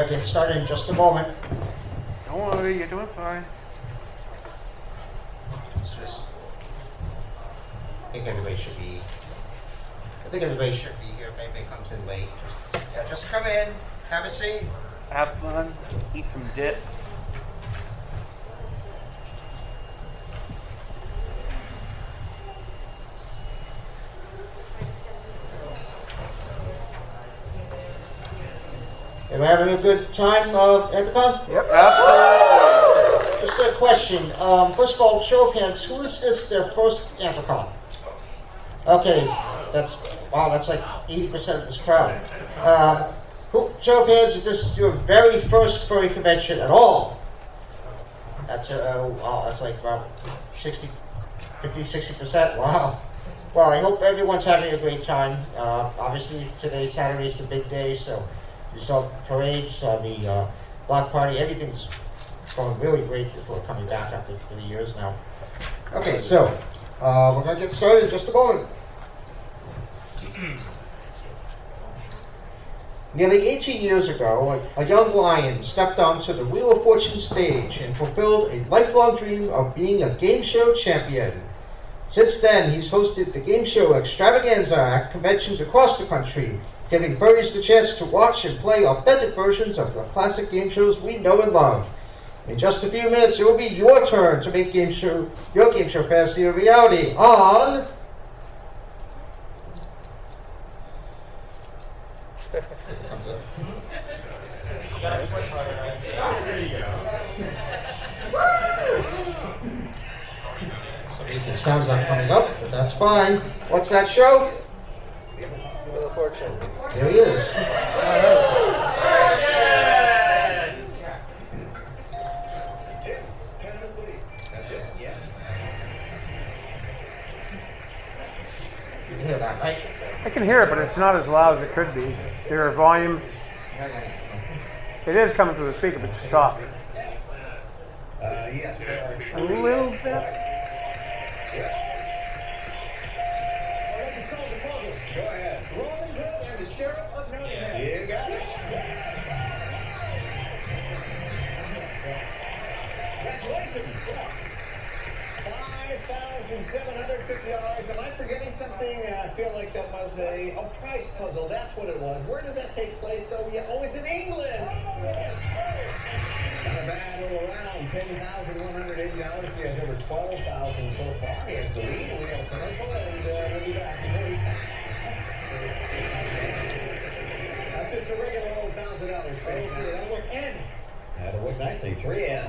to get started in just a moment. Don't worry, you're doing fine. I think everybody should be here. If anybody comes in late, just come in, have a seat. Have fun, eat some dip. Am I having a good time at the con? Yep, absolutely. Just a question. First of all, show of hands, who is this their first Anthrocon? Okay, that's like 80% of this crowd. Show of hands, is this your very first furry convention at all? That's like about 50-60%. Wow. Well, I hope everyone's having a great time. Obviously, today, Saturday, is the big day, so you saw the parade, you saw the block party. Everything's going really great before coming back after 3 years now. Okay, so we're going to get started in just a moment. Nearly 18 years ago, a young lion stepped onto the Wheel of Fortune stage and fulfilled a lifelong dream of being a game show champion. Since then, he's hosted the game show extravaganza at conventions across the country, giving furries the chance to watch and play authentic versions of the classic game shows we know and love. In just a few minutes, it will be your turn to make your game show fantasy a reality on... The sound's not coming up, but that's fine. What's that show? Wheel of Fortune. There he is. That's it. Yeah. You can hear that, right? I can hear it, but it's not as loud as it could be. Is there a volume? It is coming through the speaker, but it's soft. Yes. A little bit. Go ahead. Robin Hood and the Sheriff of Nottingham. You got it. Congratulations. $5,750. Am I forgetting something? I feel like that was a prize puzzle. That's what it was. Where did that take place? Oh, it's in England. Not a bad little round. $10,180. He has over $12,000 so far. He has the lead. We have a commercial, and we'll be back. That's just a regular old $1,000 space. Okay, that'll work. N. That'll work nicely. 3 N.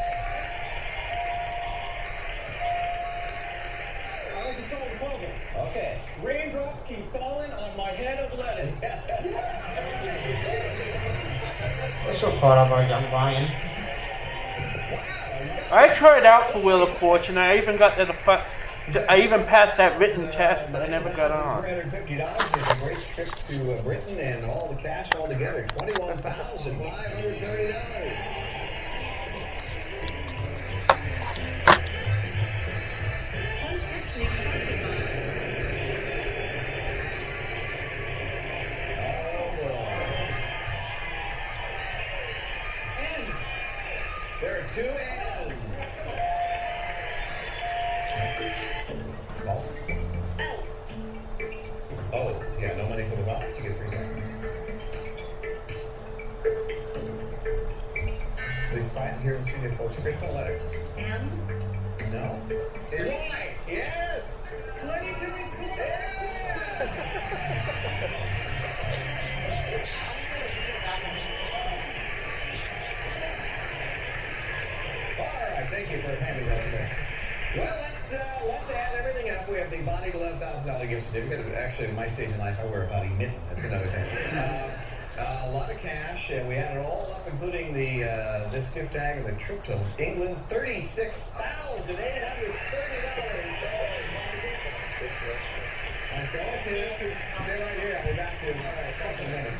I like to solve the puzzle. Okay. Raindrops keep falling on my head of lettuce. We're so proud of our young lion. I tried out for Wheel of Fortune. I even got to I even passed that written test, but I never got on. $350 is a great trip to Britain, and all the cash altogether, $21,530. There are 2 N's. Oh, yeah, no money for the box. You get 3 seconds. Please quiet here and see the folks. Crystal letter. M. No. Y. Yes. 22 weeks. All right, thank you for handing that to me. Well, let's add everything up. We have the Bonnie $11,000 gift certificate. Actually, in my stage in life, I wear a Bonnie mitten. That's another thing. A lot of cash, and we add it all up, including the this gift tag and the trip to England. $36,830. Let's go to stay right here. I'll be back to you in a couple of minutes.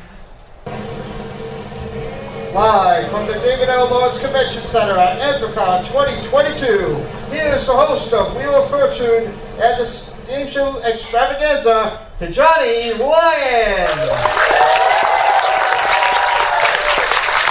Live from the David L. Lawrence Convention Center at Anthrocon 2022, here's the host of Wheel of Fortune and the game show extravaganza, Johnny Lyon.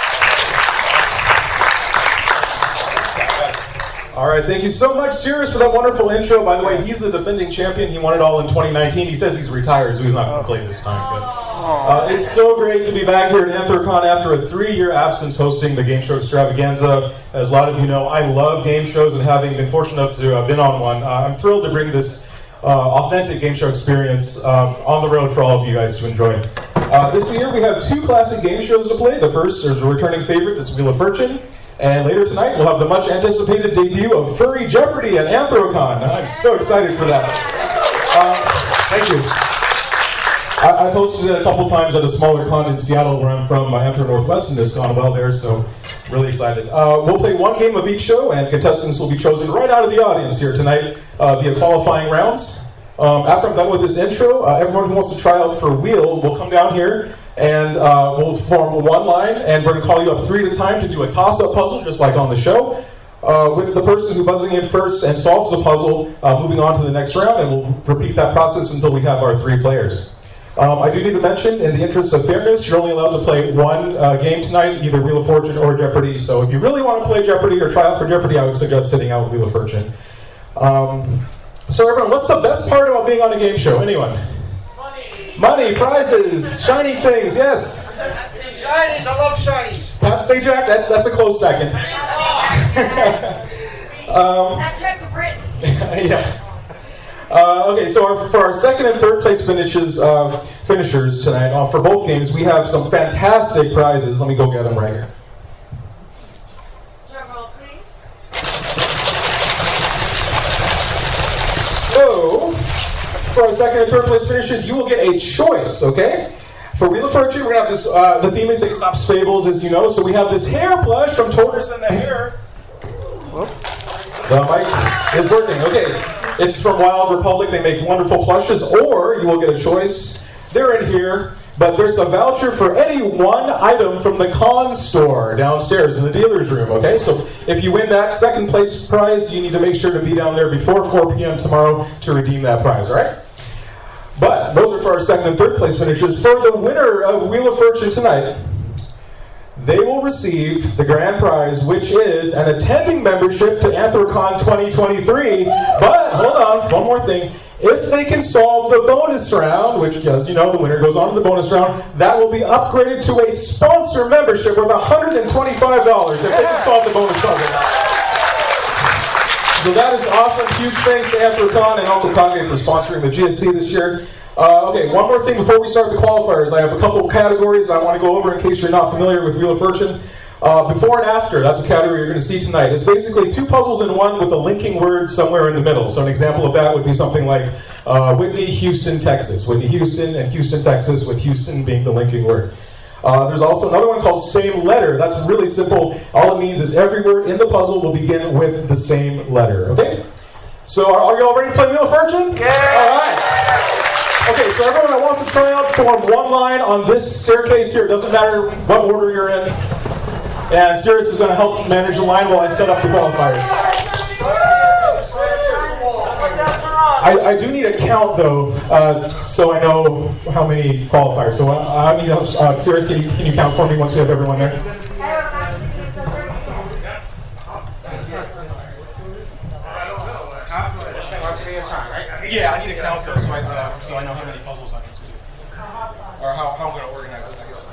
All right, thank you so much, Sirius, for that wonderful intro. By the way, he's the defending champion. He won it all in 2019. He says he's retired, so he's not going to play this time. But it's so great to be back here at Anthrocon after a 3-year absence hosting the Game Show Extravaganza. As a lot of you know, I love game shows, and having been fortunate enough to have been on one, I'm thrilled to bring this authentic game show experience on the road for all of you guys to enjoy. This year we have 2 classic game shows to play. The first is a returning favorite, this Wheel of Fortune. And later tonight, we'll have the much-anticipated debut of Furry Jeopardy at Anthrocon. I'm so excited for that. Thank you. I've hosted it a couple times at a smaller con in Seattle, where I'm from, Anthro Northwest, and it's gone well there, so really excited. We'll play 1 game of each show, and contestants will be chosen right out of the audience here tonight via qualifying rounds. After I'm done with this intro, everyone who wants to try out for Wheel will come down here, and we'll form 1 line, and we're going to call you up 3 at a time to do a toss-up puzzle, just like on the show, with the person who buzzing in first and solves the puzzle moving on to the next round, and we'll repeat that process until we have our 3 players. I do need to mention, in the interest of fairness, you're only allowed to play 1 game tonight, either Wheel of Fortune or Jeopardy, so if you really want to play Jeopardy or try out for Jeopardy, I would suggest sitting out with Wheel of Fortune. So everyone, what's the best part about being on a game show? Anyone? Money, prizes, shiny things, yes. Shinies, I love shinies. Pat Sajak, that's a close second. That trip to Britain. Yeah. Okay, so for our second and third place finishers tonight, for both games, we have some fantastic prizes. Let me go get them right here. Drum roll, please. So, for our second and third place finishers, you will get a choice, okay? For Wheel of Fortune, we're going to have this, the theme is Aesop's Fables, as you know, so we have this hair plush from Tortoise and the Hare. The mic is working, okay. It's from Wild Republic, they make wonderful plushes, or you will get a choice. They're in here, but there's a voucher for any 1 item from the con store downstairs in the dealer's room, okay? So if you win that second place prize, you need to make sure to be down there before 4 p.m. tomorrow to redeem that prize, all right? But those are for our second and third place finishers. For the winner of Wheel of Fortune tonight, they will receive the grand prize, which is an attending membership to Anthrocon 2023. But, hold on, one more thing. If they can solve the bonus round, which, as you know, the winner goes on to the bonus round, that will be upgraded to a sponsor membership worth $125 if they can solve the bonus puzzle. So that is awesome. Huge thanks to Anthrocon and Uncle Kage for sponsoring the GSC this year. Okay, one more thing before we start the qualifiers. I have a couple of categories I want to go over in case you're not familiar with Wheel of Fortune. Before and after, that's a category you're going to see tonight. It's basically 2 puzzles in one with a linking word somewhere in the middle. So an example of that would be something like Whitney, Houston, Texas. Whitney, Houston, and Houston, Texas, with Houston being the linking word. There's also another one called Same Letter. That's really simple. All it means is every word in the puzzle will begin with the same letter. Okay? So are you all ready to play Wheel of Fortune? Yeah! All right. Okay, so everyone that wants to try out, form 1 line on this staircase here. It doesn't matter what order you're in. And Sirius is going to help manage the line while I set up the qualifiers. I do need a count, though, so I know how many qualifiers. So I need Sirius, can you count for me once we have everyone there? Yeah, I need a count, though, so I know how many puzzles I need to do. Or how I'm going to organize it, I guess.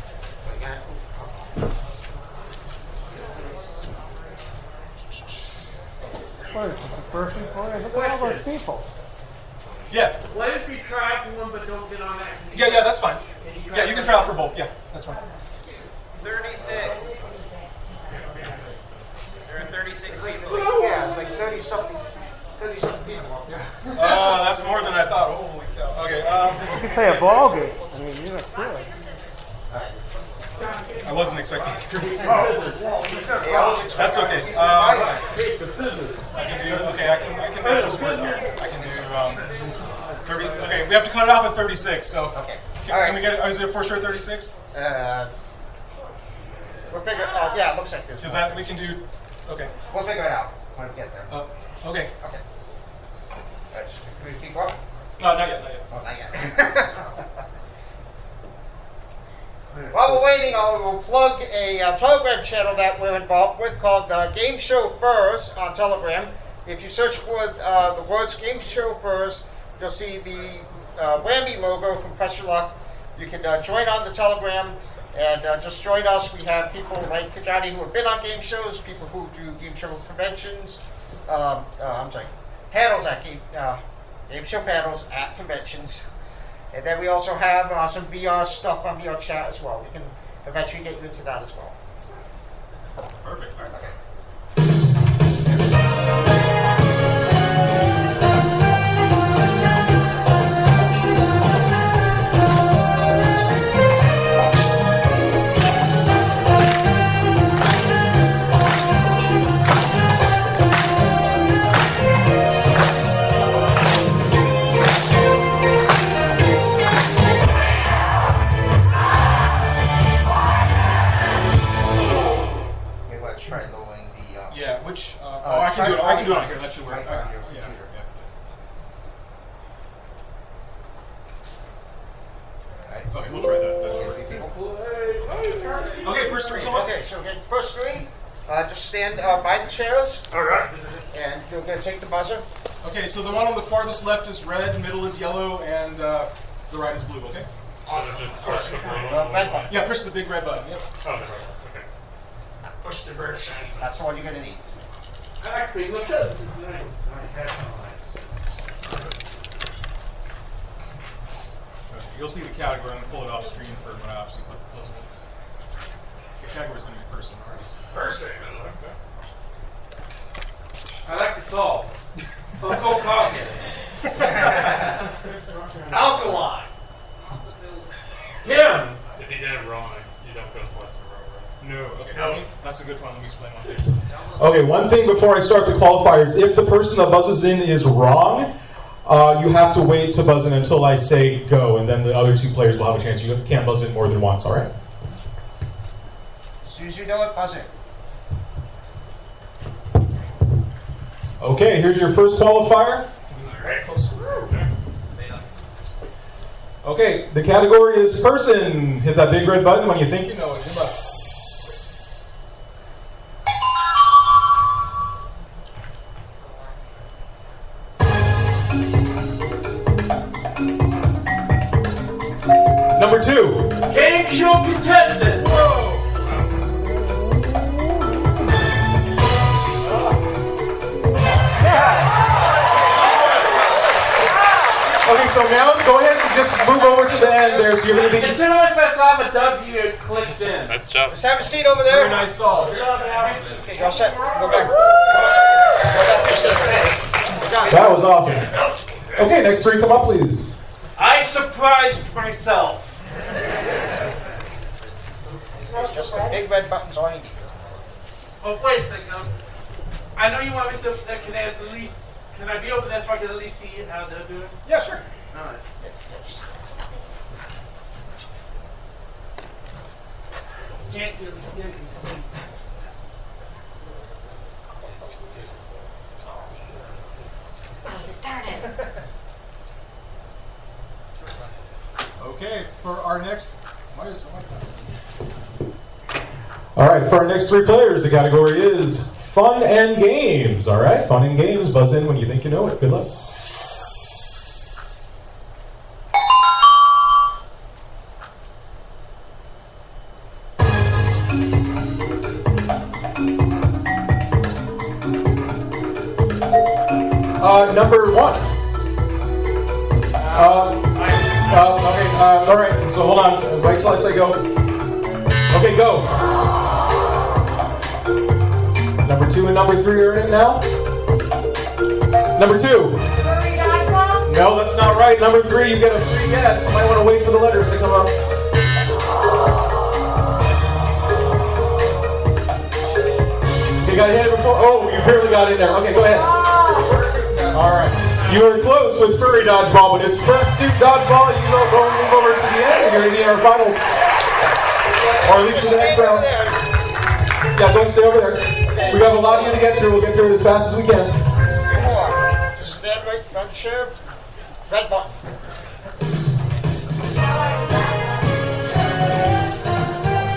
What is this, the first report? Look at all those people. Yes. What if you try for one but don't get on that? Yeah, that's fine. Yeah, you can try out for both. Yeah, that's fine. 36. There are 36 people. Yeah, it's like 30-something people. That's more than I thought. Holy cow. Okay. You can play a ball game. I mean, you're not good. I wasn't expecting to do this. That's okay. I can do. Okay, I can make this work here. I can do 30. Okay, we have to cut it off at 36. So. Okay. Can we get it? Is it for sure 36? We'll figure it out. Yeah, it looks like this. Is that we can do? Okay. We'll figure it out when we get there. Okay. Okay. Can we keep up? No, not yet. Not yet. Oh, not yet. While we're waiting, I will plug a Telegram channel that we're involved with called Game Show Furs on Telegram. If you search for the words Game Show Furs, you'll see the Whammy logo from Pressure Luck. You can join on the Telegram and just join us. We have people like Kajani who have been on game shows, people who do game show conventions, panels at game show panels at conventions. And then we also have some VR stuff on VR chat as well. We can eventually get you into that as well. Perfect. All right. Okay. I can do it on here. That should work. Yeah. Okay, we'll try that. That should work. Okay, first three. Come on. Okay, so first three. Just stand by the chairs. All right. And you're going to take the buzzer. Okay, so the one on the farthest left is red, middle is yellow, and the right is blue. Okay. Awesome. So just push the red button. Yeah, push the big red button. Yep. Oh, the red button. Okay. Push the red shiny button. That's the one you're going to need. Actually, look at the name. You'll see the category. I'm going to pull it off screen for when I obviously put the puzzle. The category is going to be person. Person. I like to solve. Don't go cognitive. Alkaline. Him. If he did it wrong, you don't go twice in a row, right? No. Okay. No. That's a good one. Let me explain one thing. Okay, one thing before I start the qualifiers. If the person that buzzes in is wrong, you have to wait to buzz in until I say go, and then the other two players will have a chance. You can't buzz in more than once, all right? As soon as you know it, buzz in. Okay, here's your first qualifier. Right, close. Okay, the category is person. Hit that big red button when you think you know it. Good luck. Number two. Game show contestant. Whoa. Okay, so now go ahead and just move over to the end there. So you're going to be. As soon as I saw the W, it clicked in. Nice job. Just have a seat over there. Very nice solve. Okay, you're all set. Go back. That was awesome. Okay, next three, come up, please. I surprised myself. Just the big red button's all you need. Oh, wait a second. I know you want me to. Can I be over there so I can at least see how they're doing? Yeah, sure. All right. Can't do it. Darn it. Okay, for our next. All right, for our next three players, the category is fun and games. All right, fun and games. Buzz in when you think you know it. Good luck. Number one. All right, so hold on. Wait till I say go. Okay, go. Number two and number three are in it now. Number two. Furry dodgeball? No, that's not right. Number three, you get a free guess. You might want to wait for the letters to come up. You got hit before? Oh, you barely got in there. Okay, go ahead. All right. You were close with furry dodgeball, but it's fursuit dodgeball. You go and move over to the end, and you're going to be in our finals. Or at least for the next round. Yeah, don't stay over there. We got a lot of you to get through. We'll get through it as fast as we can. Two more. Just stand right by the chair. Red button.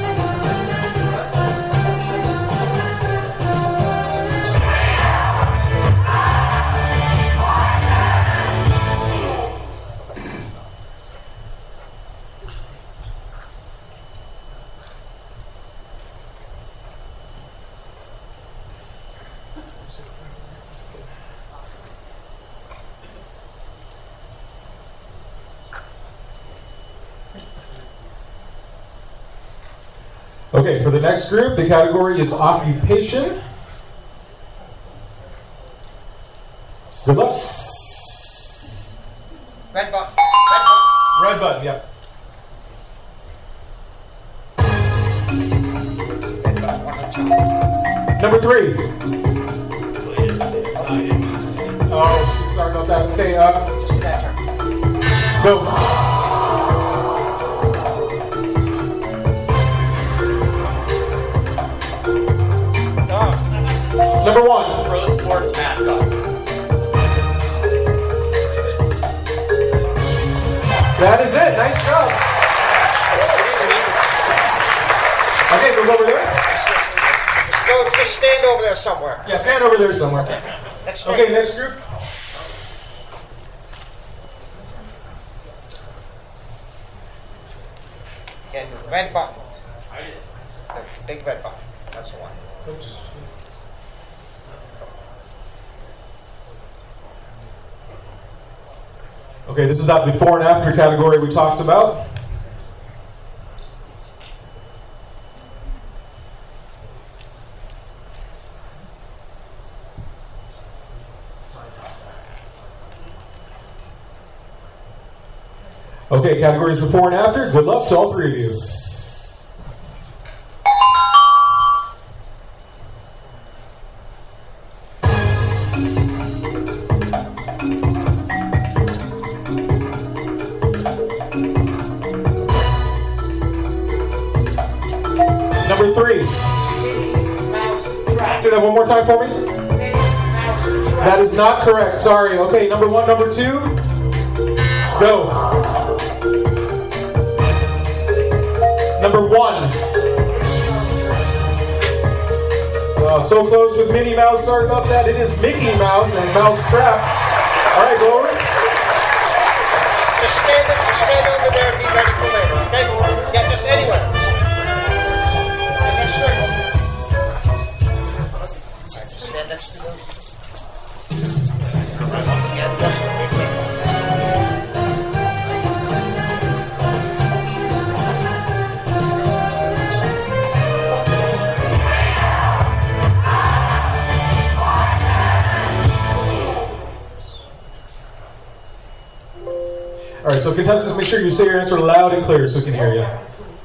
Okay, for the next group, the category is occupation. Good luck. Red button. Red button, yep. Number 3. Oh, sorry about that. Okay, go. Number 1. Pro sports mascot. That is it. Nice job. Okay, move over there. Go, just stand over there somewhere. Yeah, stand over there somewhere. Okay, next group. Again, red button. The big red button. That's the one. Oops. Okay, this is that before and after category we talked about. Okay, categories before and after. Good luck to all 3 of you. Number 3. Say that one more time for me. That is not correct. Sorry. Okay, number 1, number 2. Go. Number 1. So close with Minnie Mouse. Sorry about that. It is Mickey Mouse and Mouse Trap. All right, go over. Just stand over there and be ready for later. Okay? Yeah, just anywhere. Next circle. Stand next to them. Yeah, just All right, so contestants, make sure you say your answer loud and clear so we can hear you.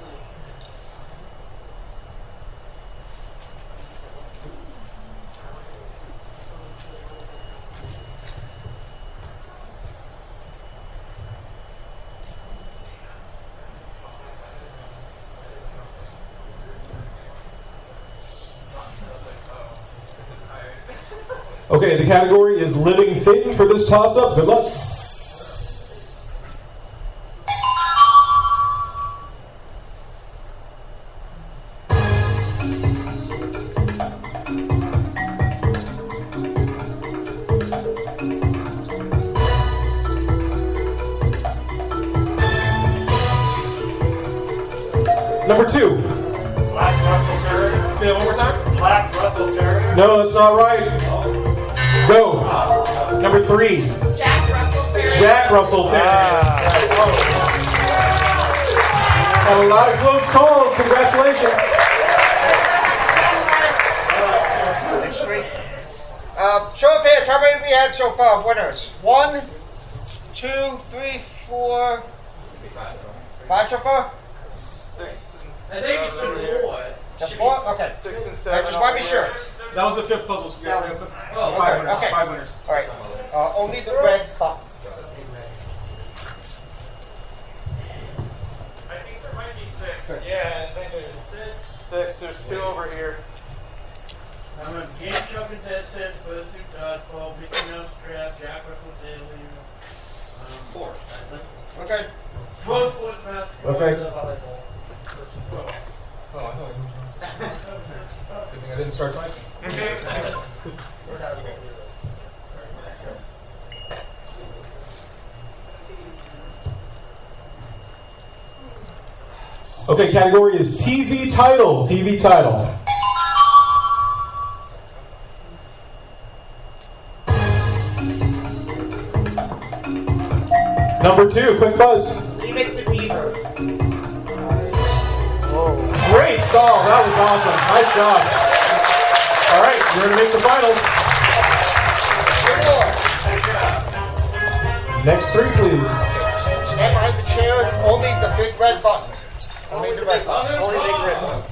Okay, the category is living thing for this toss-up. Good luck. Number 2. Black Russell Terrier. Say that one more time. Black Russell Terrier. No, that's not right. Go. Number 3. Jack Russell Terrier. Jack Russell Terrier. Had a lot of close calls. Congratulations. next week. Show of hands. How many we had so far? Winners. 1, 2, 3, 4, 5 so far. 6 and 7. I think it's 4. Just 4? Okay. 6 and I 7. just want to be sure. That was the 5th puzzle. So we got 5 winners. Okay. 5 winners. All right. Only the red button. I think there might be 6. Yeah, I think there's 6. 6. There's 2 over here. I'm a game show contestant, Fuzzy Dodgeball, Mickey Mouse Trap, Jack Russell Daily. 4. Okay. Pro sports basketball. Okay. Good thing I didn't start typing. Okay, category is TV title. TV title. Number 2, quick buzz. Leave it to Beaver. Great solve. That was awesome. Nice job. All right, you're going to make the finals. Next 3, please. Stand behind the chair. Only the big red button. Only the red button. Only the big red button.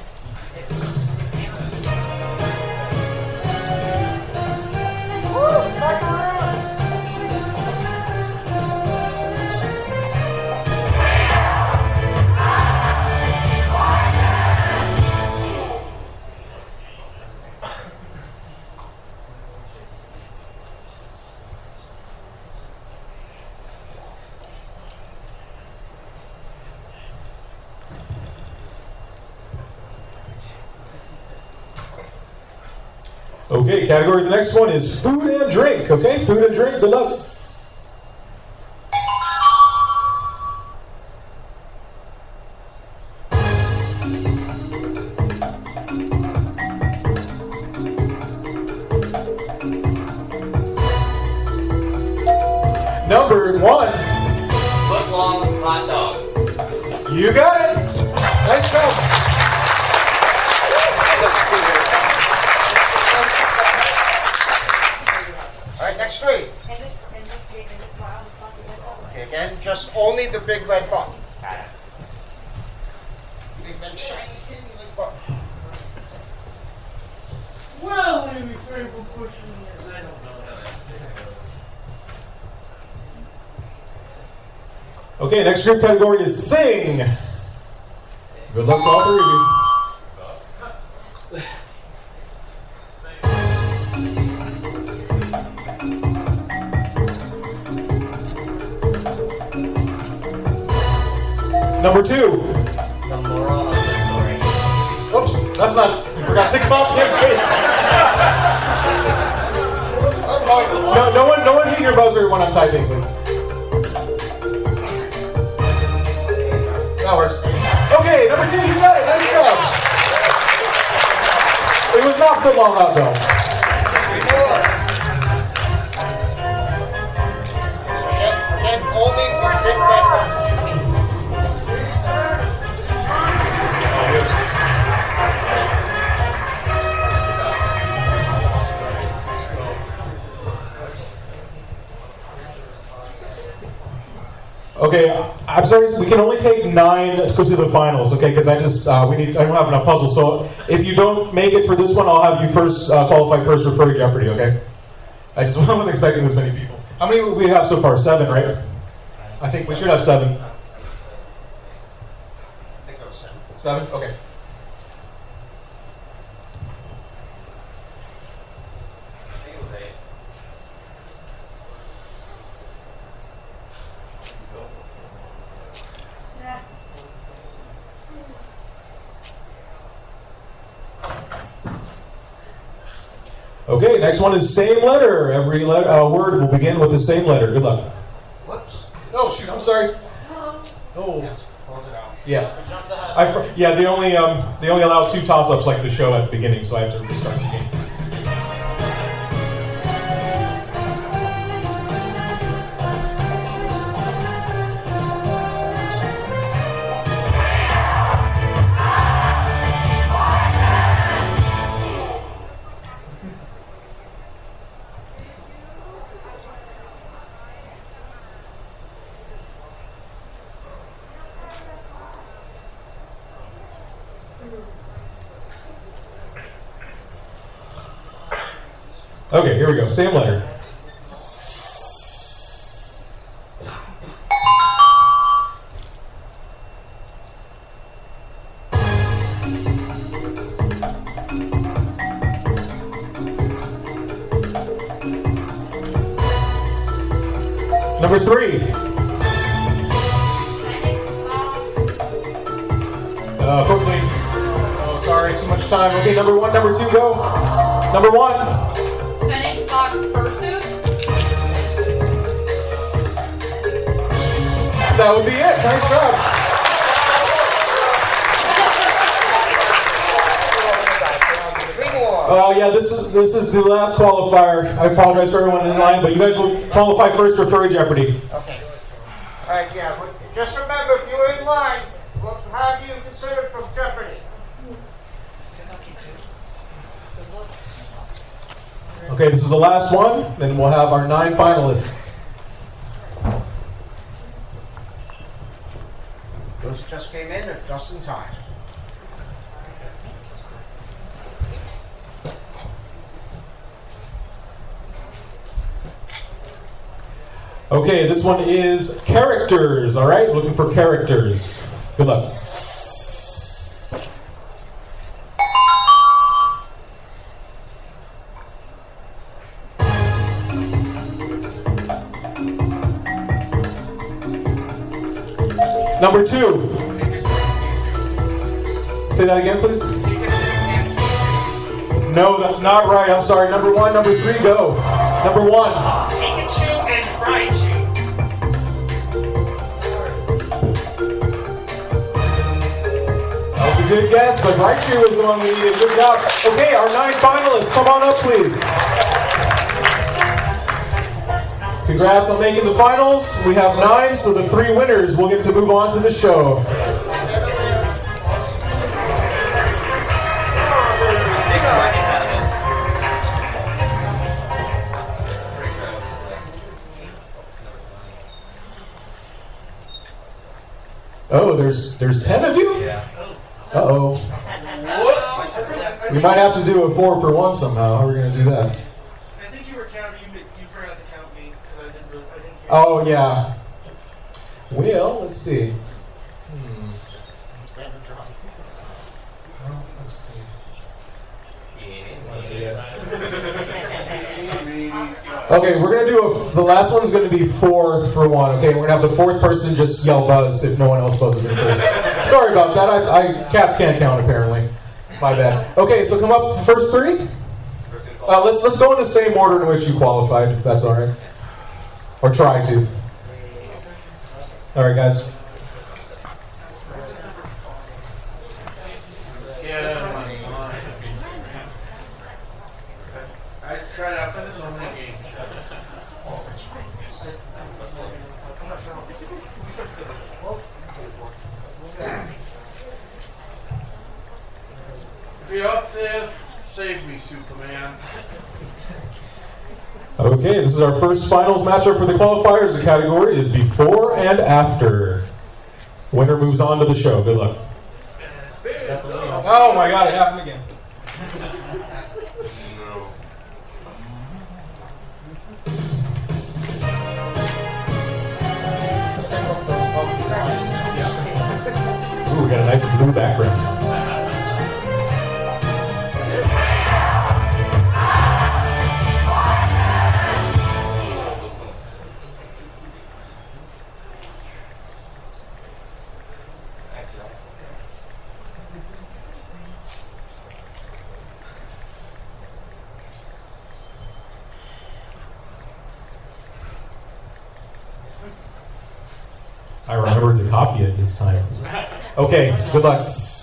Okay, category. The next one is food and drink. Okay, food and drink. Good luck. Number 1. Foot-long hot dog. You got it. Nice job. Alright, next 3. Okay, again, just only the big red button. Big red shiny candy like button. Well, let me pray for pushing it. I don't know how that's Okay, next group category is sing. Good luck to all 3 of you. Number 2. The moral of the story. Oops, that's not. You forgot to come up. No one hit your buzzer when I'm typing, please. That works. Okay, number 2, you got it. Nice job. It was not for long hot dog. Again, only the big red button. Okay, I'm sorry, we can only take 9 to go to the finals, okay? Because I don't have enough puzzles. So if you don't make it for this one, I'll have you first qualify first for Furry Jeopardy, okay? I just wasn't expecting this many people. How many do we have so far? 7, right? I think we should have 7. I think that was 7. 7? Okay. Okay, next one is same letter. Every word will begin with the same letter. Good luck. Whoops. Oh shoot, I'm sorry. Oh. Yes, close it out. Yeah. They only allow 2 toss-ups like the show at the beginning, so I have to restart the game. Okay, here we go. Same letter. Number 3. Quickly. Oh, sorry, too much time. Okay, number 1, number 2, go. Number 1. Fennec Fox fursuit. That would be it. Nice job. Oh yeah, this is the last qualifier. I apologize for everyone in line, but you guys will qualify first for Furry Jeopardy. Okay. Right, yeah. But just remember, if you're in line, we'll have you considered from Jeopardy. Okay, this is the last one, then we'll have our 9 finalists. Those just came in at just in time. Okay, this one is characters, all right? Looking for characters. Good luck. Number 2. Say that again, please. No, that's not right. I'm sorry. Number 1, number 3, go. Number 1. Pikachu and Raichu. That was a good guess, but Raichu was the one we needed. Good job. Okay, our 9 finalists, come on up, please. Congrats on making the finals. We have 9, so the 3 winners will get to move on to the show. Oh, there's 10 of you? Yeah. Uh-oh. We might have to do a 4 for 1 somehow. How are we going to do that? I think you were counting. You forgot to count me because I didn't hear. Oh, yeah. Well, let's see. Well, let's see. Okay, we're going to do the last one's going to be 4 for 1. Okay, we're going to have the 4th person just yell buzz if no one else buzzes in first. Sorry about that. Cats can't count, apparently. My bad. Okay, so come up, first 3. Let's go in the same order in which you qualified, if that's all right. Or try to. All right, guys. I tried out this so many games. Be up there, save me, Superman. Okay, this is our first finals matchup for the qualifiers. The category is before and after. Winner moves on to the show. Good luck. Oh my God, it happened again. Ooh, we got a nice blue background. I remembered to copy it this time. Okay, good luck.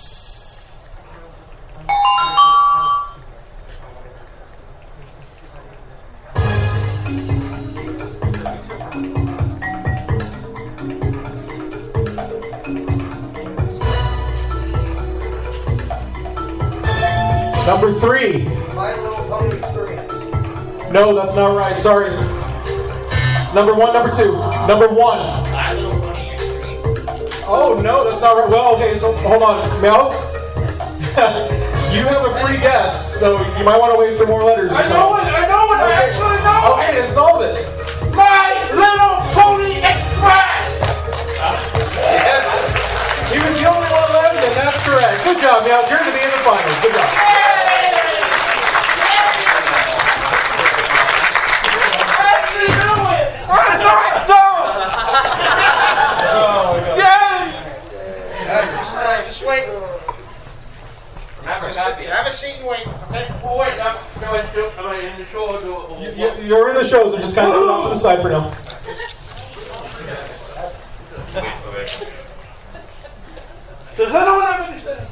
Number 3. My Little Pony experience. No, that's not right. Sorry. Number 1, number 2. Number 1. My Little Pony Extreme. Oh, no, that's not right. Well, okay, so hold on. Mouth? You have a free guess, so you might want to wait for more letters. I know it, I actually know Okay, then solve it. My Little Pony Express! Yes. He was the only one left, and that's correct. Good job, Mouth. You're going to be in the finals. Good job. Just wait. Have a seat and wait, okay? Oh, wait, am I in the show or do it? You're in the show, so just kind of sit off to the side for now. Does anyone have anything?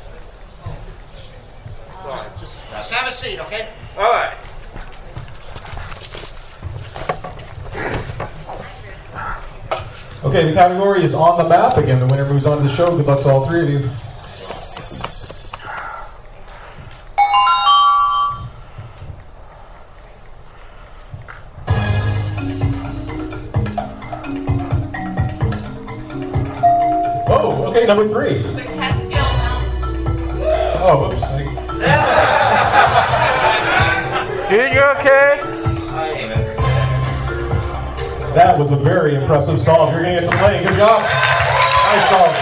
Just have a seat, okay? All right. Okay, the category is on the map. Again, the winner moves on to the show. Good luck to all three of you. Oh, okay, number 3. The Catskill Mountains. Oh, whoops. Dude, you okay? That was a very impressive solve. You're going to get to play. Good job. Nice solve.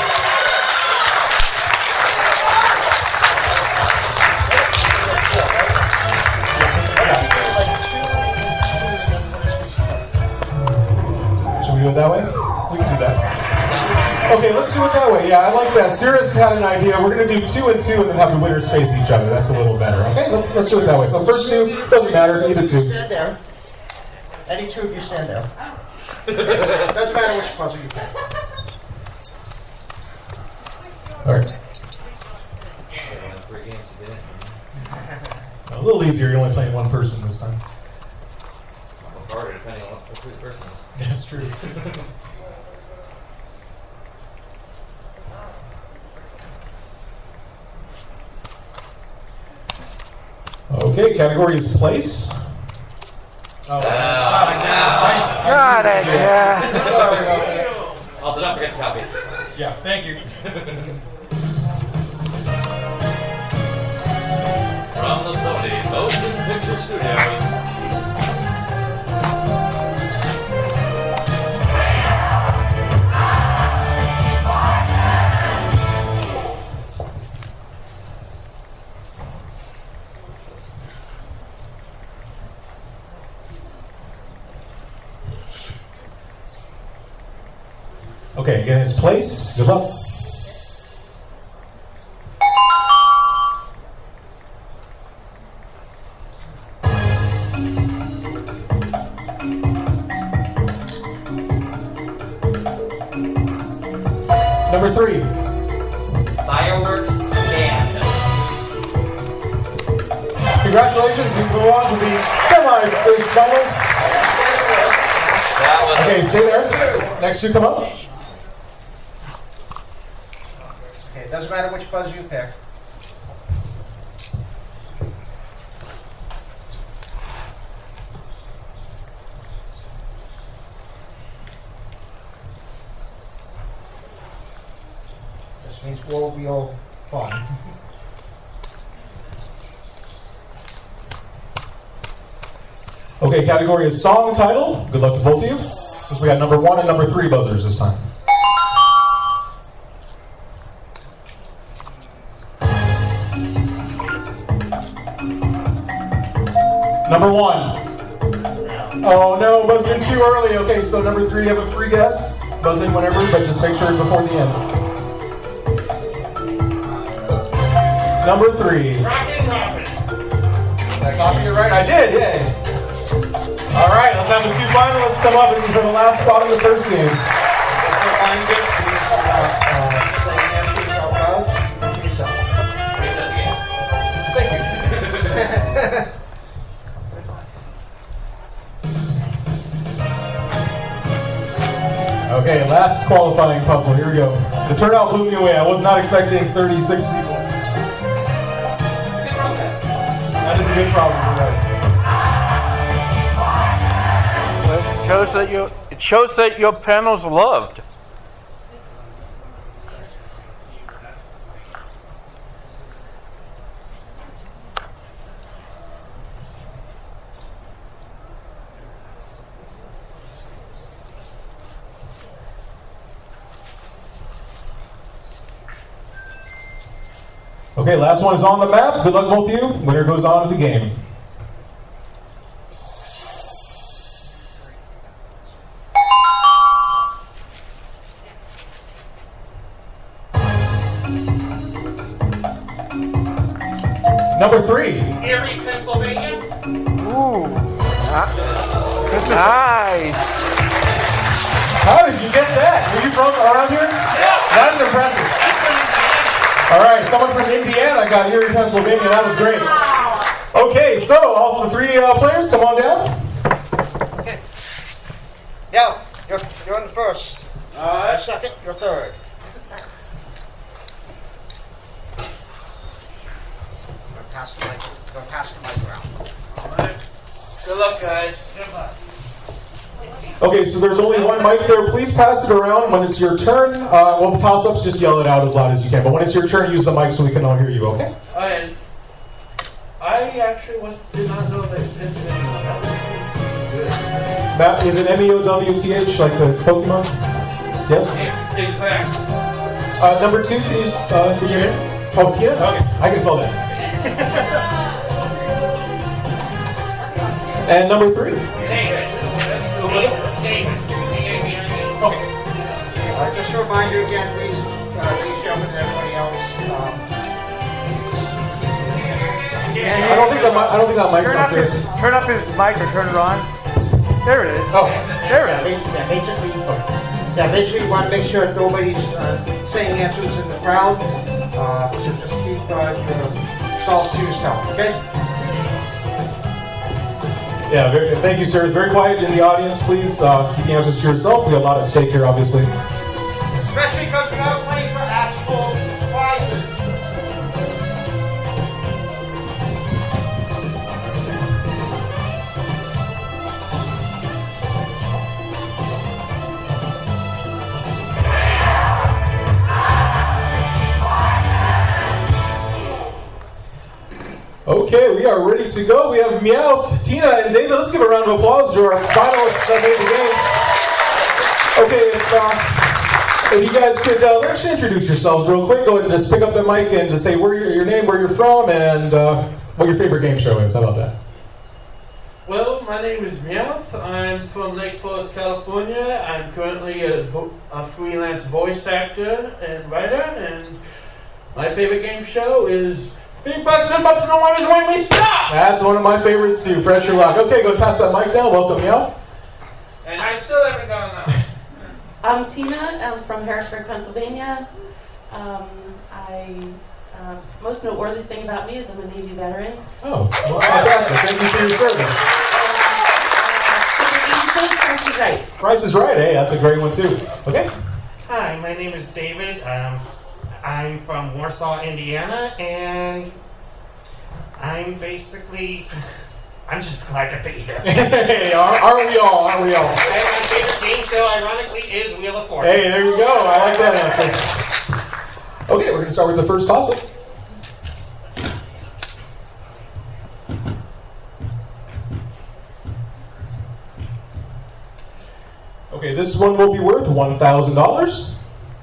Should we do it that way? We can do that. Okay, let's do it that way. Yeah, I like that. Cirrus had an idea. We're going to do 2 and 2 and then have the winners face each other. That's a little better. Okay, let's do it that way. So first 2, doesn't matter, either 2. Stand there. Any 2 of you stand there. Doesn't matter which puzzle you pick. All right. A little easier. You're only playing one person this time. Harder depending on who the person is. That's true. Okay, category is place. Got it, yeah. Also, don't forget to copy. Yeah, thank you. From the Sony Motion Picture Studios. Okay, again, it's place. Good luck. Number 3. Fireworks stand. Congratulations, you go on to the semi-finals. That was Okay, stay there. Next 2 come up. Okay, it doesn't matter which puzzle you pick. This means we'll be all fun. Okay, category is song title. Good luck to both of you. We got number 1 and number 3 buzzers this time. Number 1. Oh no, buzzed in too early. Okay, so number 3, you have a free guess. Buzz in whenever, but just make sure before the end. Number 3. Rockin' Robin. Did I copy it right? I did, yay. All right, let's have the 2 finalists come up. This is for the last spot of the first game. Okay, last qualifying puzzle. Here we go. The turnout blew me away. I was not expecting 36 people. That is a good problem. You're right. It shows that your panel's loved. Okay, last one is on the map. Good luck, both of you. Winner goes on to the game. Number 3. Erie, Pennsylvania. Ooh. Nice. How did you get that? Were you from around here? Yeah. That's impressive. All right, someone from Indiana got Erie, Pennsylvania. That was great. Okay, so all the 3 players, come on down. Okay. Yeah, you're on the first. Your second, your third. Gonna pass the mic around. Alright. Good luck, guys. Good luck. Okay, so there's only one mic there. Please pass it around. When it's your turn, well, toss-ups, just yell it out as loud as you can. But when it's your turn, use the mic so we can all hear you, okay? And I actually did not know that this is Matt, is it MEOWTH, like the Pokemon? Yes? exactly. Number 2, can you give your name? Oh, Tia? Okay, I can spell that. And number 3? Okay. Just a reminder again, ladies and gentlemen, and everybody else. I don't think that mic's on serious. Turn up his mic or turn it on. There it is. Oh, there it is. Basically, we want to make sure that nobody's saying answers in the crowd. So just keep your thoughts to yourself, okay? Yeah, very good. Thank you, sir. Very quiet in the audience, please. Keep the answers to yourself. We have a lot at stake here, obviously. Especially because we're not playing for actual prizes. Okay, we are ready to go. We have Meowth, Tina, and David. Let's give a round of applause to our finalists that made the game. Okay, if you guys could actually introduce yourselves real quick. Go ahead and just pick up the mic and just say your name, where you're from, and what your favorite game show is. How about that? Well, my name is Meowth. I'm from Lake Forest, California. I'm currently a freelance voice actor and writer, and my favorite game show is Being President Up to No One Is When We Stop! That's one of my favorites too. Pressure Lock. Okay, go ahead and pass that mic down. Welcome, Meowth. And I still haven't gone out. I'm Tina. I'm from Harrisburg, Pennsylvania. Most noteworthy thing about me is I'm a Navy veteran. Oh, well, fantastic. Thank you for your service. Price is Right. Price is Right, hey, that's a great one too. Okay. Hi, my name is David. I'm from Warsaw, Indiana, and I'm just glad to be here. Hey, aren't we all? Aren't we all? And my favorite game show, ironically, is Wheel of Fortune. Hey, there you go. I like that answer. Okay, we're going to start with the first toss-up. Okay, this one will be worth $1,000.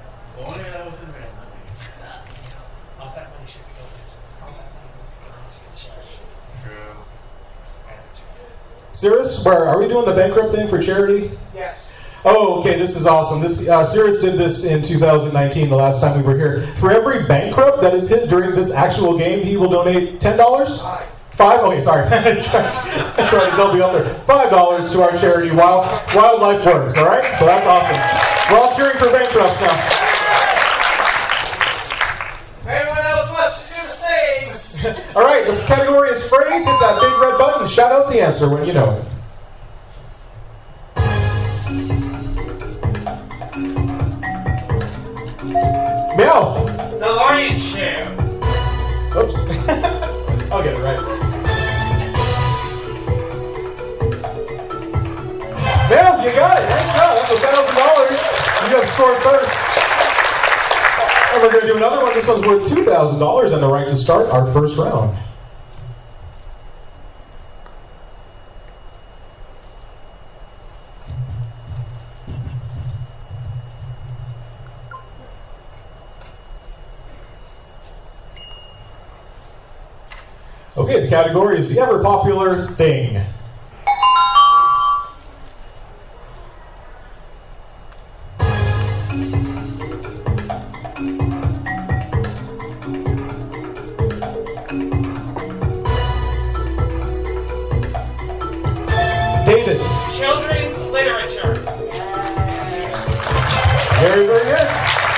Cirrus, are we doing the bankrupt thing for charity? Yes. Oh, okay, this is awesome. Cirrus did this in 2019, the last time we were here. For every bankrupt that is hit during this actual game, he will donate $10? Five? Okay, sorry. I tried to double you up there. $5 to our charity, Wildlife Works, all right? So that's awesome. We're all cheering for bankrupts now. Anyone else wants to do the same? All right, the category is phrase. Hit that big red button and shout out the answer when you know it. Meowth. The Lion's Share. Oops. I'll get it right. Meowth, you got it. Nice job. That's $1,000. You got scored first. And we're going to do another one. This one's worth $2,000 and the right to start our first round. Okay, the category is the ever popular thing. David. Children's literature. Very, very good.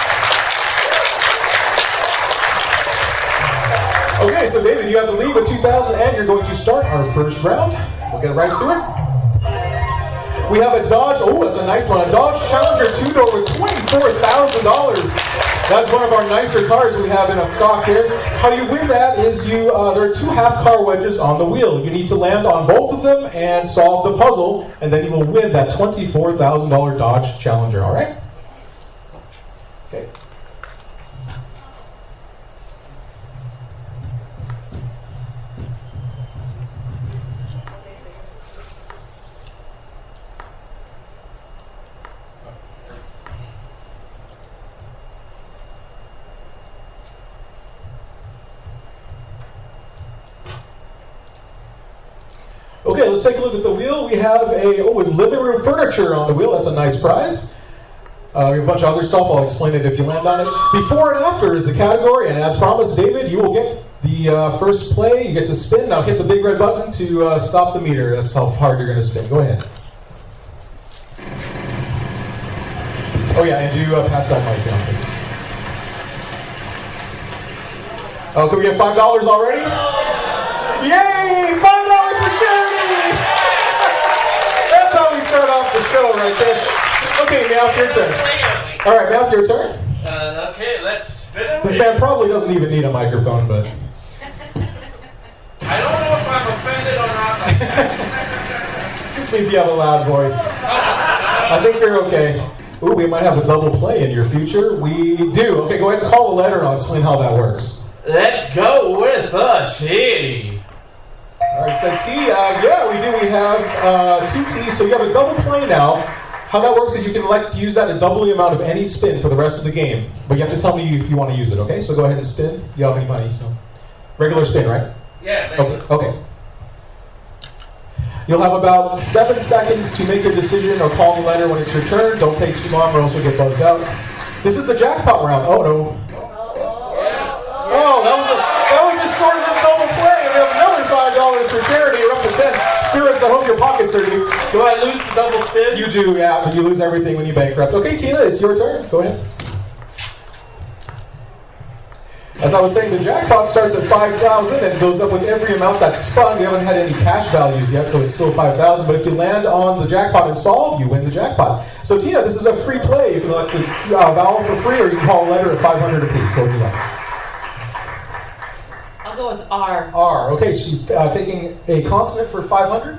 Okay, so David, you have the lead with 2,000, and you're going to start our first round. We'll get right to it. We have a Dodge, oh, that's a nice one, a Dodge Challenger 2-door with $24,000. That's one of our nicer cars we have in a stock here. How you win that is there are 2 half-car wedges on the wheel. You need to land on both of them and solve the puzzle, and then you will win that $24,000 Dodge Challenger, all right? Okay. Okay, let's take a look at the wheel. We have with living room furniture on the wheel. That's a nice prize. We have a bunch of other stuff. I'll explain it if you land on it. Before and after is the category, and as promised, David, you will get the first play. You get to spin. Now hit the big red button to stop the meter. That's how hard you're going to spin. Go ahead. Oh yeah, and do pass that mic down, please. Oh, can we get $5 already? Yay! $5 for charity! That's how we start off the show right there. Okay, Meowth, your turn. All right, Meowth, your turn. Okay, let's spin it. This man probably doesn't even need a microphone, but... I don't know if I'm offended or not. This means you have a loud voice. I think you're okay. Ooh, we might have a double play in your future. We do. Okay, go ahead and call a letter and I'll explain how that works. Let's go with a T. All right, so T, yeah, we do. We have 2 T's, so you have a double play now. How that works is you can elect to use that to double the amount of any spin for the rest of the game. But you have to tell me if you want to use it, okay? So go ahead and spin. You have any money, so... Regular spin, right? Yeah, maybe. Okay. You'll have about 7 seconds to make a decision or call the letter when it's your turn. Don't take too long or else you'll get buzzed out. This is the jackpot round. Oh, no. Oh, that was just short of the double play. We have another $5 for charity. You're up to 10. Sirens, I hope your pockets are deep. Do I lose the double spin? You do, yeah, but you lose everything when you bankrupt. Okay, Tina, it's your turn. Go ahead. As I was saying, the jackpot starts at $5,000 and goes up with every amount that's spun. We haven't had any cash values yet, so it's still $5,000. But if you land on the jackpot and solve, you win the jackpot. So Tina, this is a free play. You can elect to vowel for free, or you can call a letter at $500 apiece. What would you like? I'll go with R. R. Okay, she's taking a consonant for $500.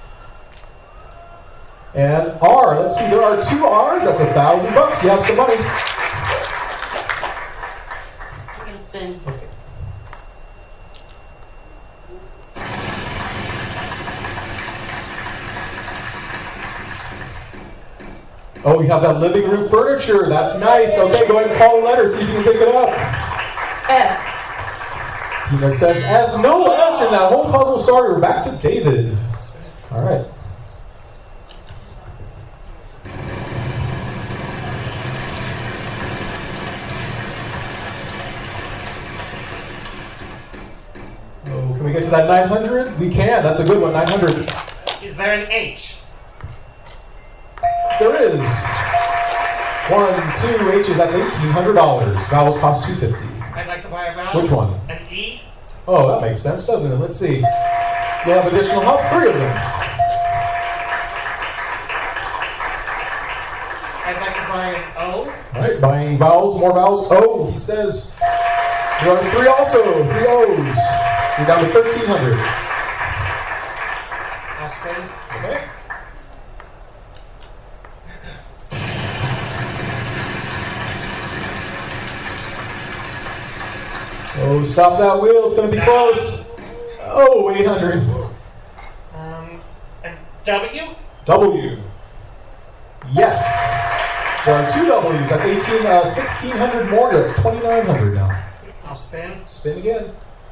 And R. Let's see, there are 2 R's. That's $1,000. You have some money. I'm going to spin. Okay. Oh, you have that living room furniture. That's nice. Okay, go ahead and call a letter so you can pick it up. S. Tina says S. No S in that whole puzzle. Sorry, we're back to David. All right. Oh, can we get to that 900? We can. That's a good one. 900. Is there an H? There is. 1, 2 H's. That's $1,800. Vowels cost $250. I'd like to buy a vowel. Which one? An E. Oh, that makes sense, doesn't it? Let's see. You'll have additional help. 3 of them. I'd like to buy an O. All right, buying vowels, more vowels. O, he says. There are 3 also. 3 O's. You're down to 1,300. I'll spin. Okay. Oh, stop that wheel. It's going to be close. Oh, 800. A W? W. Yes. There are 2 W's. That's 1,600 more. You're at 2,900 now. I'll spin. Spin again.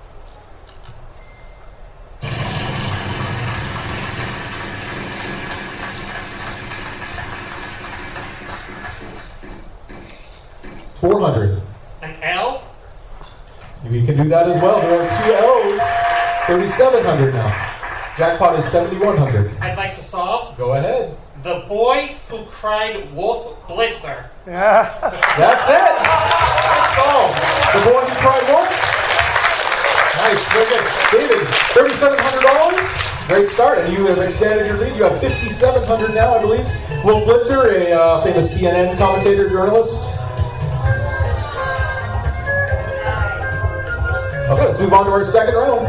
$400. An L? You can do that as well. There are 2 L's. 3,700 now. Jackpot is 7,100. I'd like to solve. Go ahead. The boy who cried wolf blitzer. Yeah. That's it. That's all. The boy who cried wolf. Nice, very good. David, $3,700. Great start, and you have expanded your lead. You have $5,700 now, I believe. Will Blitzer, a famous CNN commentator, journalist. Okay, let's move on to our second round.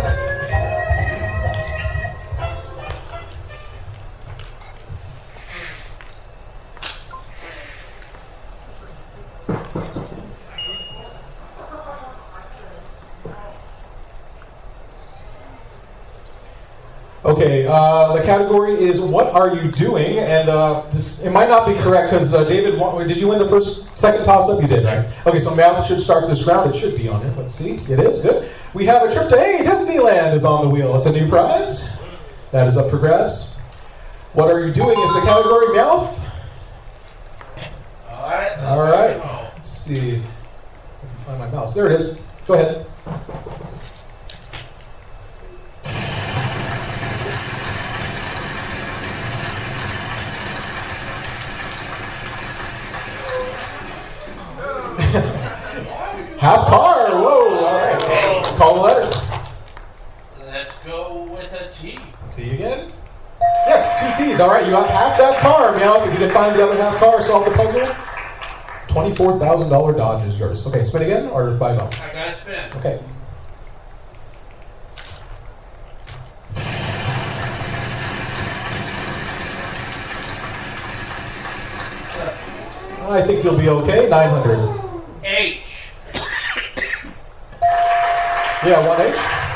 Okay, the category is what are you doing? And it might not be correct because David, did you win the second toss-up? You did, right? Okay, so Mouth should start this round. It should be on it. Let's see. It is. Good. We have a trip to Disneyland is on the wheel. It's a new prize. That is up for grabs. What are you doing is the category. Mouth? All right. Let's see if I can find my mouse. There it is. Go ahead. Half car. Whoa. All right. Call the letter. Let's go with a T. T again? Yes, 2 T's. All right. You got half that car. Now, if you can find the other half car, solve the puzzle. $24,000 Dodge is yours. Okay, spin again or buy go? I gotta spin. Okay. I think you'll be okay. 900. H. Yeah, 1H.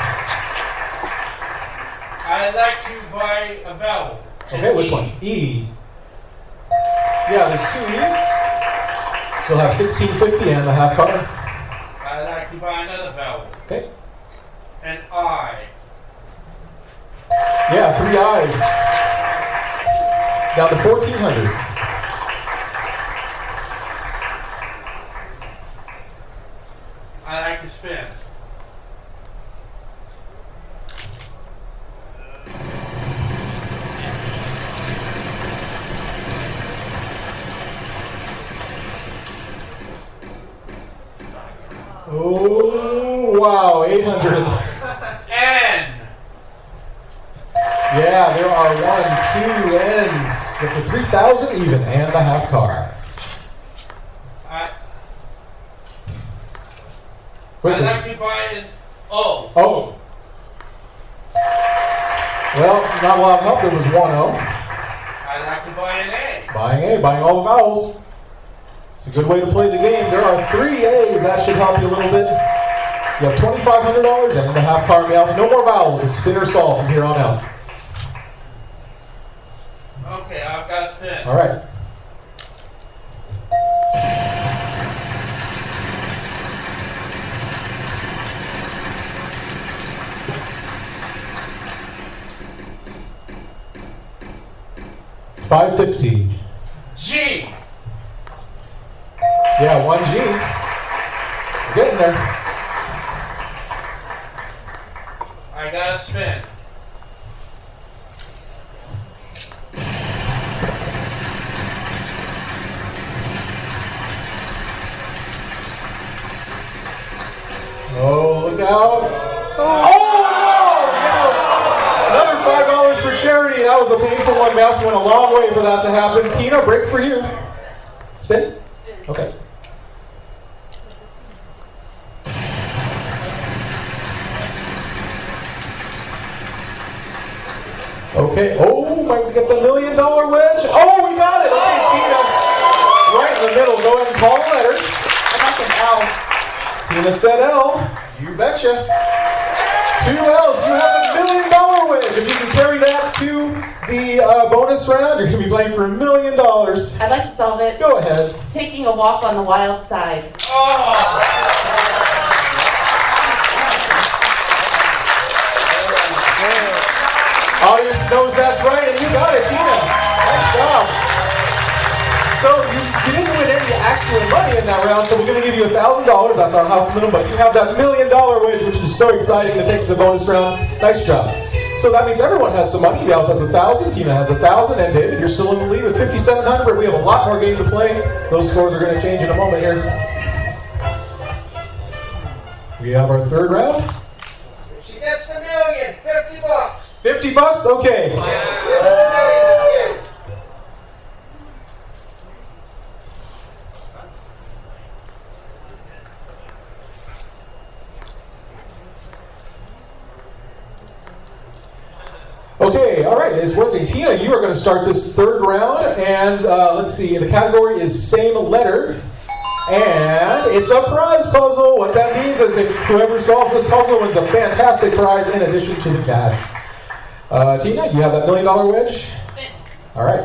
I'd like to buy a vowel. Okay, which one? E. Yeah, there's 2 E's. Still have $1,650 and the half car. I'd like to buy another vowel. Okay. An I. Yeah, 3 I's. Down to 1,400. I like to spin. Oh, wow, 800. N. Yeah, there are 1, 2 N's. Get to 3,000 even and the half car. I'd like to buy an O. Oh. Well, not a lot of help. There was 1 O. I'd like to buy an A. Buying A, buying all the vowels. It's a good way to play the game. There are 3 A's. That should help you a little bit. You have $2,500 and the half car mail. No more vowels. It's spin or solve from here on out. Okay, I've got to spin. All right. $550. G. Yeah, 1G. We're getting there. I got to spin. Oh, look out. Oh, no! Another $5 for charity. That was a painful one. Mouse went a long way for that to happen. Tina, break for you. Spin? Okay. Okay. Oh, might we get the $1 million wedge? Oh, we got it. Okay, Tina. Right in the middle. Go ahead and call the letter. I got an L. Tina said L. You betcha. 2 L's. You have $1 million wedge. If you can carry that to the bonus round, you're going to be playing for $1 million. I'd like to solve it. Go ahead. Taking a walk on the wild side. Audience knows that's right, and you got it, Tina. Nice job. So you didn't win any actual money in that round, so we're going to give you $1,000. That's our house minimum, but you have that $1 million wedge, which is so exciting to take to the bonus round. Nice job. So that means everyone has some money. Mouth has 1,000, Tina has 1,000, and David, you're still in the lead with 5,700. We have a lot more games to play. Those scores are going to change in a moment here. We have our third round. $50? Okay. Okay, all right, it's working. Tina, you are going to start this third round, and let's see, the category is same letter, and it's a prize puzzle. What that means is that whoever solves this puzzle wins a fantastic prize in addition to the cash. Tina, you have that $1 million wedge? All right.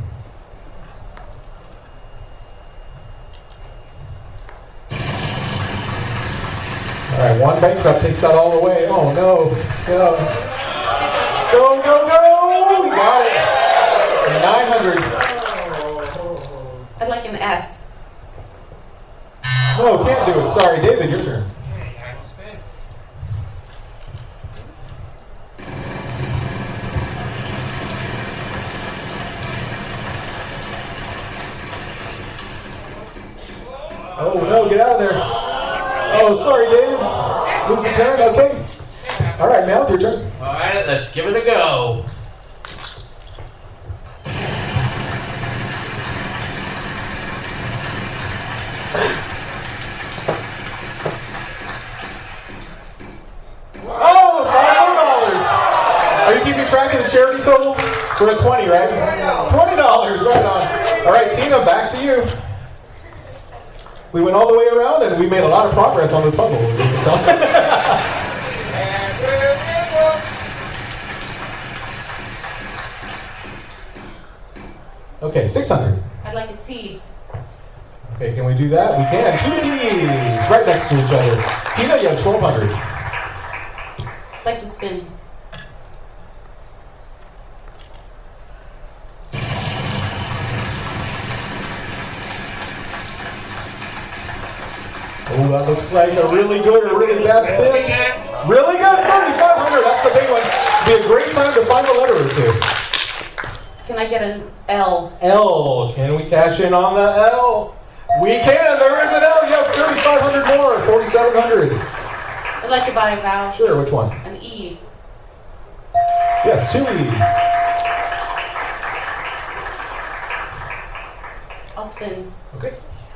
All right, one bankrupt takes that all the way. Oh, no. No. Go, go, go! We got it. 900. I'd like an S. No, can't do it. Sorry, David, your turn. Oh, no, get out of there. Oh, sorry, David. Lose a turn? Okay. All right, Mouth, your turn. All right, let's give it a go. Oh, $5 more. Are you keeping track of the charity total? We're at 20, right? $20, right on. All right, Tina, back to you. We went all the way around, and we made a lot of progress on this puzzle. Okay, 600. I'd like a T. Okay, can we do that? We can. 2 T's right next to each other. Tina, you have 1,200. I'd like to spin. Oh, that looks like a really good or really bad spin. Really good, 3,500. That's the big one. It'd be a great time to find a letter or two. Can I get an L? L. Can we cash in on the L? We can. There is an L. You have 3,500 more. 4,700. I'd like to buy a vowel. Sure. Which one? An E. Yes, 2 E's. I'll spin. Okay.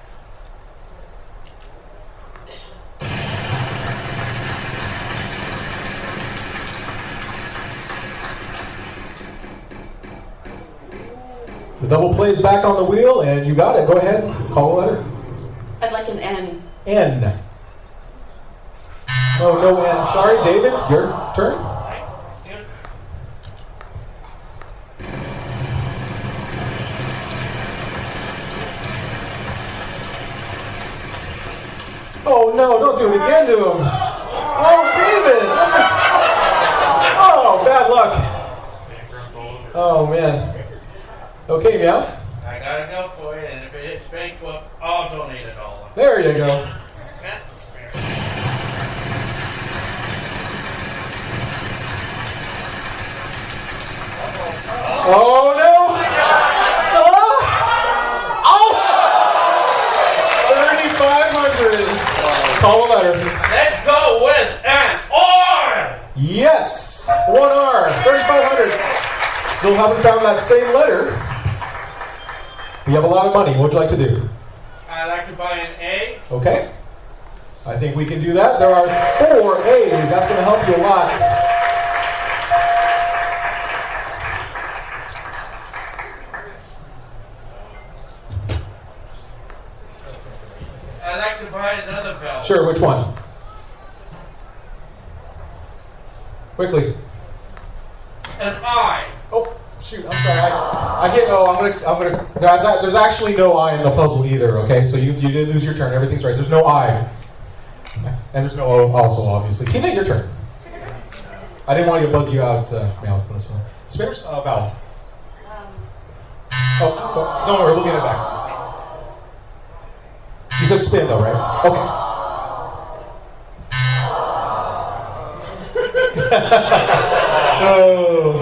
The double plays back on the wheel, and you got it. Go ahead. Call a letter. I'd like an N. N. Oh, no N. Sorry, David. Your turn. Oh, no. Don't do it again to him. Oh, David. Oh, bad luck. Oh, man. Okay, yeah. I gotta go for it, and if it hits bankrupt, I'll donate $1. There you go. That's a spirit. Oh, no. Oh! 3,500. Call a letter. Let's go with an R! Yes. 1 R. 3,500. Still haven't found that same letter. We have a lot of money. What would you like to do? I'd like to buy an A. Okay. I think we can do that. There are 4 A's. That's going to help you a lot. I'd like to buy another vowel. Sure, which one? Quickly. An I. Oh, shoot, I'm sorry. I can't. Oh, I'm gonna. There's actually no I in the puzzle either. Okay, so you did lose your turn. Everything's right. There's no I, and there's no O also, obviously. Tina, your turn. I didn't want you to buzz you out, Mouth. Listen. Spares vowel. Oh, don't worry. We'll get it back. You said spin though, right? Okay. Oh.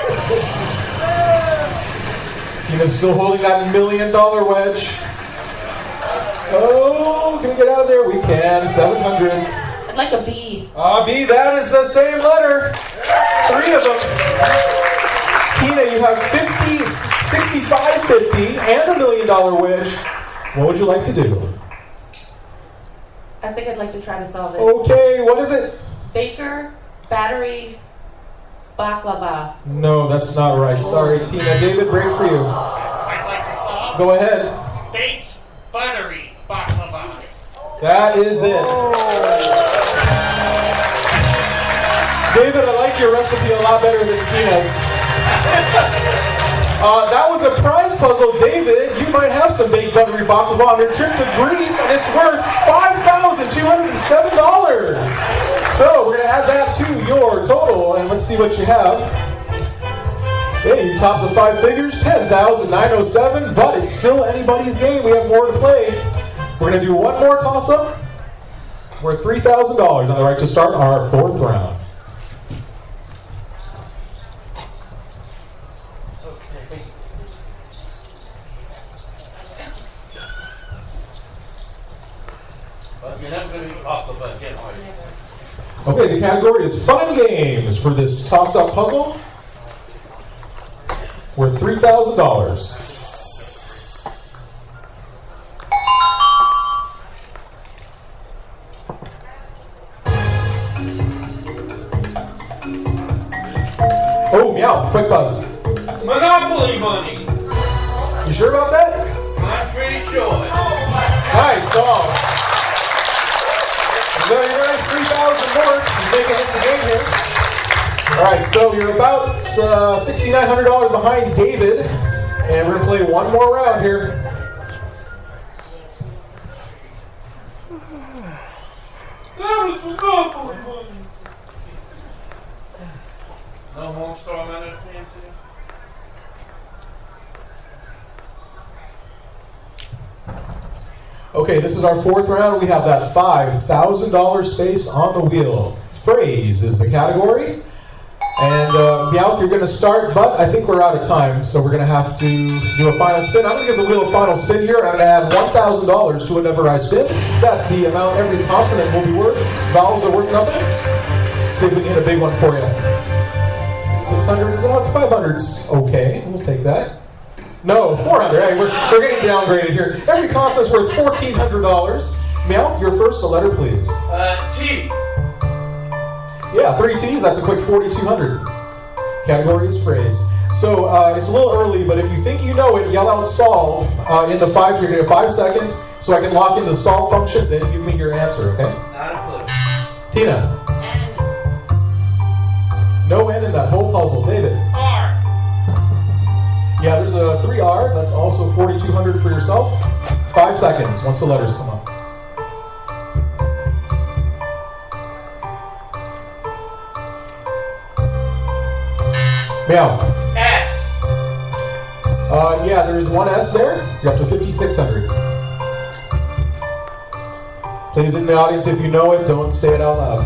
Tina's still holding that $1 million wedge. Oh, can we get out of there? We can. 700. I'd like a B. B, that is the same letter. 3 of them. Tina, you have 50, 65, 50, and $1 million wish. What would you like to do? I think I'd like to try to solve it. Okay, what is it? Baker, battery, baklava. No, that's not right. Sorry, Tina. David, break for you. I'd like to solve Go ahead. baked buttery baklava. That is it. David, I like your recipe a lot better than Tina's. That was a prize puzzle. David, you might have some baked buttery baklava on your trip to Greece, and it's worth $5,207. So we're going to add that to your total, and let's see what you have. Hey, you topped the 5 figures, $10,907, but it's still anybody's game. We have more to play. We're going to do one more toss-up. Worth $3,000 on the right to start our 4th round. Okay, the category is fun and games for this toss-up puzzle. Worth $3,000. Oh, Meowth, quick buzz. Monopoly money. You sure about that? I'm pretty sure. Nice song. Very nice, 3,000 more. He's making this a game here. All right, so you're about $6,900 behind David, and we're going to play one more round here. That was Monopoly money. No more Star Management. Okay, this is our 4th round. We have that $5,000 space on the wheel. Phrase is the category. And Meowth, you're going to start, but I think we're out of time, so we're going to have to do a final spin. I'm going to give the wheel a final spin here. I'm going to add $1,000 to whenever I spin. That's the amount every consonant will be worth. Vowels are worth nothing. See if we can hit a big one for you. 600, 500's okay. We'll take that. No, 400. Hey, we're getting downgraded here. Every consonant's worth $1,400. Meowth, your first, a letter, please. T. Yeah, 3 T's. That's a quick 4,200. Category is phrase. So it's a little early, but if you think you know it, yell out solve in the 5. You're going to have 5 seconds, so I can lock in the solve function. Then give me your answer. Okay? Not a clue. Tina. N. No N in that whole puzzle. David. R. Yeah, there's 3 R's. That's also 4,200 for yourself. 5 seconds once the letters come up. Meowth. S. Yeah, there's 1 S there. You're up to 5,600. Please, in the audience, if you know it, don't say it out loud.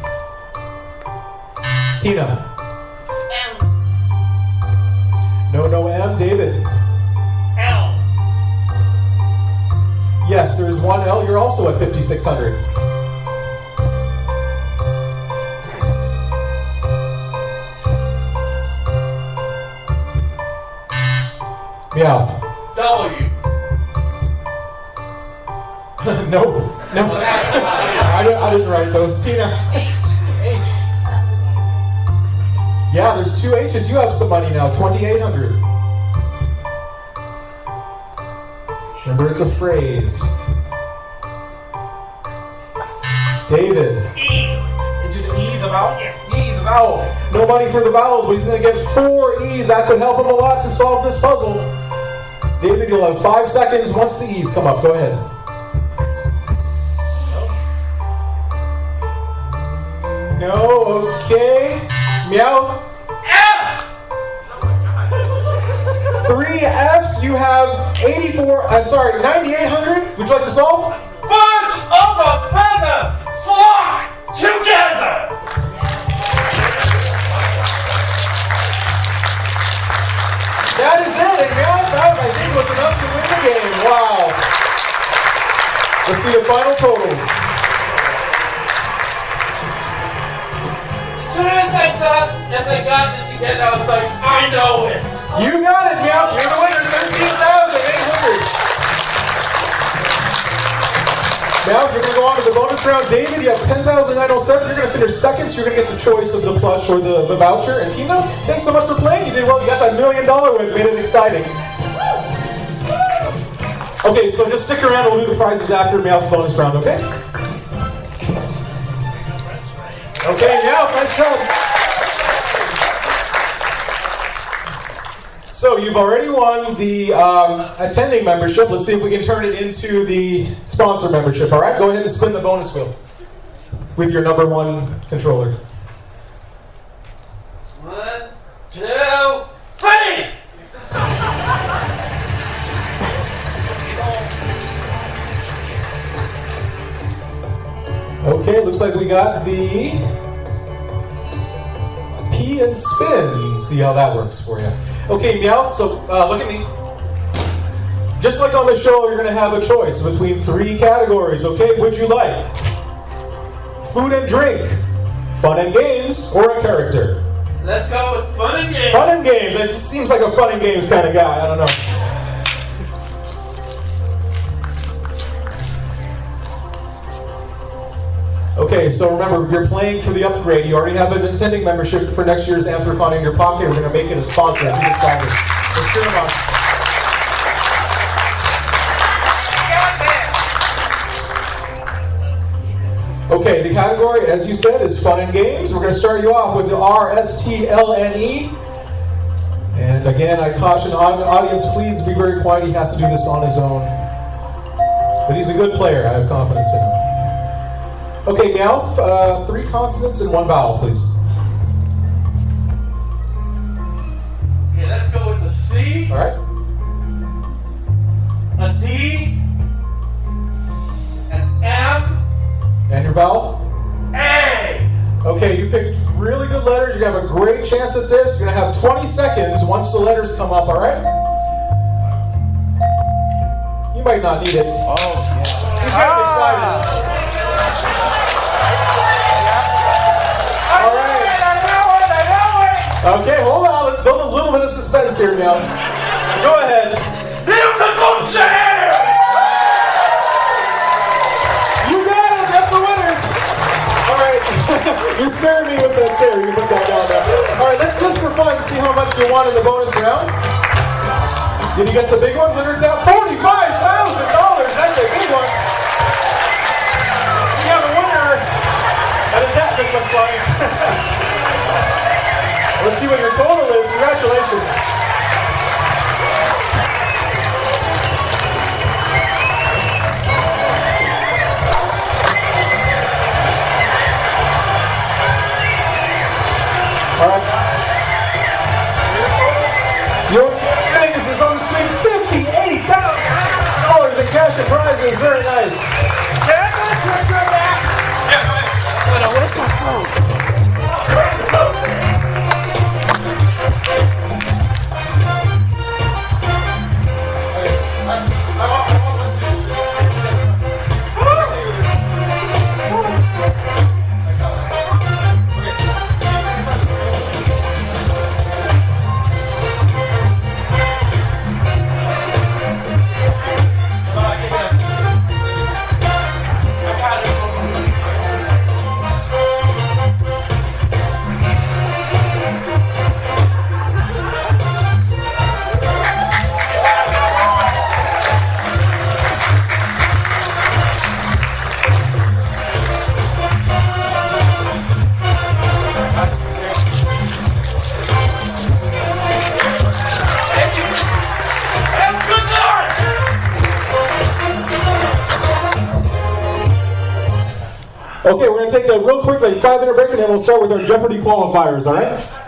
Tina. M. No M. David. L. Yes, there's 1 L. You're also at 5,600. Meowth. W. No. I didn't write those. Tina. H. Yeah, there's 2 H's. You have some money now. 2,800. Remember, it's a phrase. David. E. It's just E, the vowel? Yes. E, the vowel. No money for the vowels, but he's going to get 4 E's. That could help him a lot to solve this puzzle. David, you'll have 5 seconds once the E's come up. Go ahead. No, okay. Meowth. F. 3 F's. You have 9,800. Would you like to solve? Birds of a feather flock together. That is it. And Meowth, that, I think, was enough to win the game. Wow. Let's see the final totals. soon as I got it together, I was like, I know it. You got it, Meow. You're the winner. 13,800. Now you're going to go on to the bonus round. David, you have 10,907. You're going to finish second, so you're going to get the choice of the plush or the voucher. And Tina, thanks so much for playing. You did well. You got that $1 million win. Made it exciting. Okay, so just stick around. We'll do the prizes after Meow's bonus round, okay? Okay, Meow, nice job. So you've already won the attending membership. Let's see if we can turn it into the sponsor membership. All right, go ahead and spin the bonus wheel with your number one controller. 1, 2, 3. Okay, looks like we got the P and spin. See how that works for you. Okay, Meow, so look at me. Just like on the show, you're going to have a choice between 3 categories, okay? Would you like food and drink, fun and games, or a character? Let's go with fun and games. Fun and games. This just seems like a fun and games kind of guy. I don't know. Okay, so remember, you're playing for the upgrade. You already have an attending membership for next year's Anthrocon in your pocket. We're going to make it a sponsor. Let's cheer them on. Okay, the category, as you said, is fun and games. We're going to start you off with the RSTLNE. And again, I caution audience, please be very quiet. He has to do this on his own. But he's a good player. I have confidence in him. Okay, Meowth, 3 consonants and 1 vowel, please. Okay, let's go with the C. All right. A D. An M. And your vowel? A. Okay, you picked really good letters. You're going to have a great chance at this. You're going to have 20 seconds once the letters come up, all right? You might not need it. Oh, yeah. He's getting excited. All right. I know it. Okay, hold on. Let's build a little bit of suspense here now. Go ahead. Musical chair! You got it. That's the winner. All right. You're scaring me with that chair. You can put that down now. All right, let's just for fun see how much you won in the bonus round. Did you get the big one? $45,000. That's a big one. We have a winner. How does that look like? Let's see what your total is. Congratulations. All right. Your things is on the screen. $58,000 in cash and prizes. Very nice. Can I go back? Yeah, go ahead. Where's my phone? Okay, we're going to take a real quick 5-minute break and then we'll start with our Jeopardy qualifiers, all right?